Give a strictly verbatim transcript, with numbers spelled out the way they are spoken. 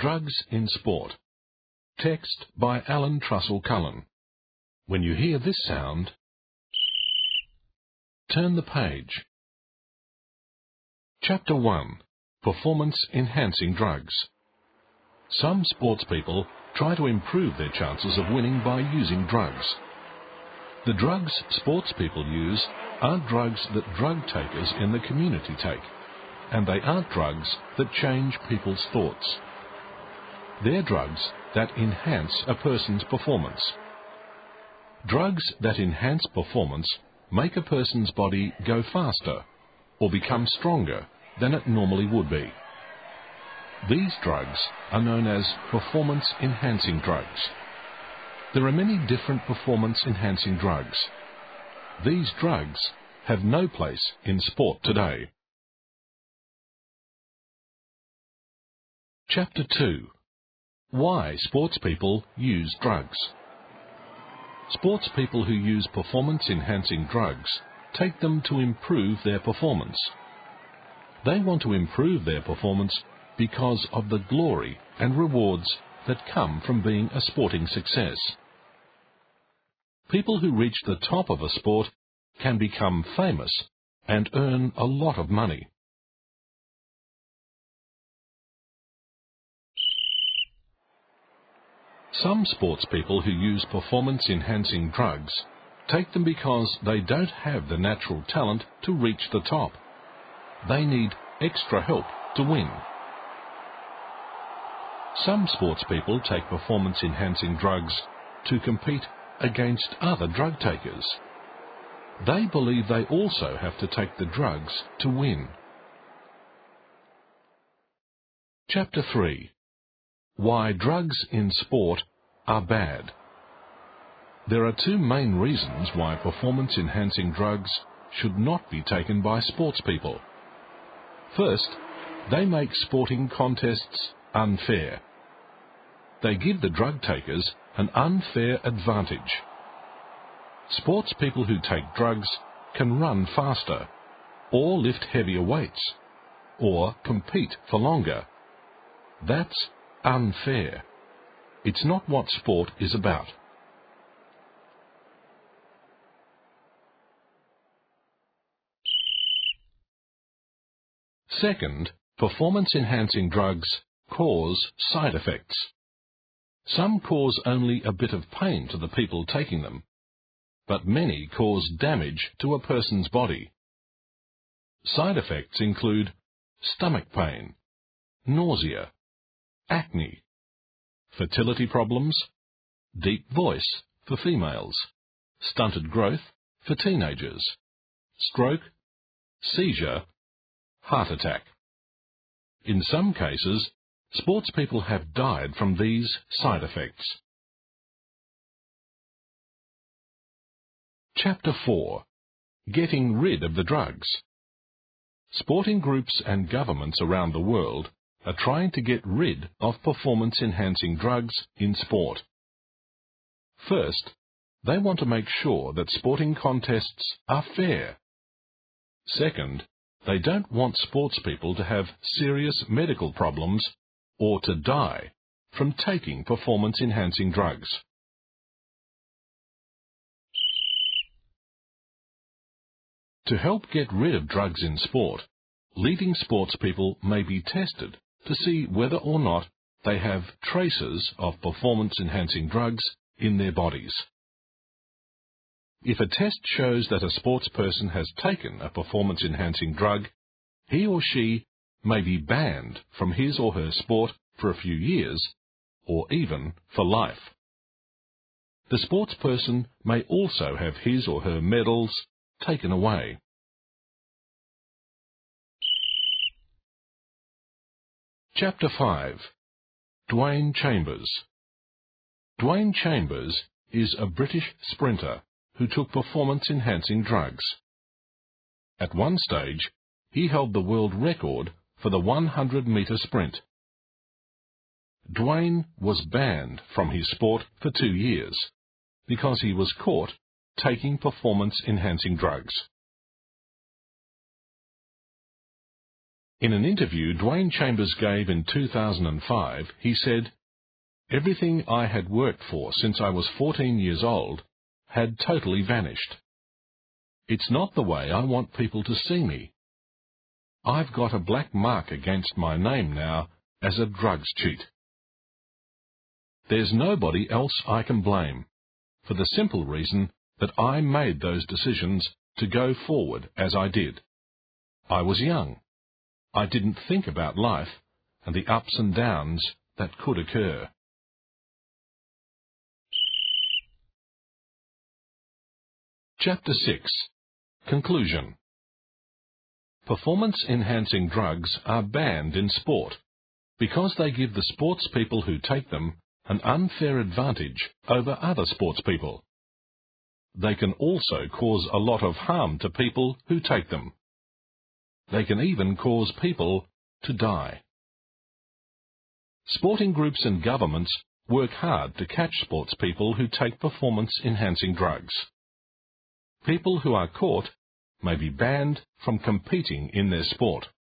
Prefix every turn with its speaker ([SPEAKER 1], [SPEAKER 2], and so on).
[SPEAKER 1] Drugs in Sport. Text by Alan Trussell Cullen. When you hear this sound, turn the page. Chapter one. Performance Enhancing Drugs. Some sports people try to improve their chances of winning by using drugs. The drugs sports people use aren't drugs that drug takers in the community take, and they aren't drugs that change people's thoughts. They're drugs that enhance a person's performance. Drugs that enhance performance make a person's body go faster or become stronger than it normally would be. These drugs are known as performance-enhancing drugs. There are many different performance-enhancing drugs. These drugs have no place in sport today. Chapter two. Why sports people use drugs. Sports people who use performance-enhancing drugs take them to improve their performance. They want to improve their performance because of the glory and rewards that come from being a sporting success. People who reach the top of a sport can become famous and earn a lot of money. Some sports people who use performance-enhancing drugs take them because they don't have the natural talent to reach the top. They need extra help to win. Some sports people take performance-enhancing drugs to compete against other drug takers. They believe they also have to take the drugs to win. Chapter three. Why drugs in sport are bad. There are two main reasons why performance-enhancing drugs should not be taken by sports people. First, they make sporting contests unfair. They give the drug takers an unfair advantage. Sports people who take drugs can run faster, or lift heavier weights, or compete for longer. That's unfair. It's not what sport is about. Second, performance-enhancing drugs cause side effects. Some cause only a bit of pain to the people taking them, but many cause damage to a person's body. Side effects include stomach pain, nausea, acne, fertility problems, deep voice for females, stunted growth for teenagers, stroke, seizure, heart attack. In some cases, sports people have died from these side effects. Chapter four. Getting rid of the drugs. Sporting groups and governments around the world are trying to get rid of performance-enhancing drugs in sport. First, they want to make sure that sporting contests are fair. Second, they don't want sports people to have serious medical problems or to die from taking performance-enhancing drugs. To help get rid of drugs in sport, leading sports people may be tested to see whether or not they have traces of performance-enhancing drugs in their bodies. If a test shows that a sports person has taken a performance-enhancing drug, he or she may be banned from his or her sport for a few years, or even for life. The sports person may also have his or her medals taken away. Chapter five. Dwayne Chambers. Dwayne Chambers is a British sprinter who took performance-enhancing drugs. At one stage, he held the world record for the one hundred metre sprint. Dwayne was banned from his sport for two years because he was caught taking performance-enhancing drugs. In an interview Dwayne Chambers gave in two thousand five, he said, "Everything I had worked for since I was fourteen years old had totally vanished. It's not the way I want people to see me. I've got a black mark against my name now as a drugs cheat. There's nobody else I can blame, for the simple reason that I made those decisions to go forward as I did. I was young. I didn't think about life and the ups and downs that could occur." Chapter six. Conclusion. Performance-enhancing drugs are banned in sport because they give the sports people who take them an unfair advantage over other sports people. They can also cause a lot of harm to people who take them. They can even cause people to die. Sporting groups and governments work hard to catch sports people who take performance-enhancing drugs. People who are caught may be banned from competing in their sport.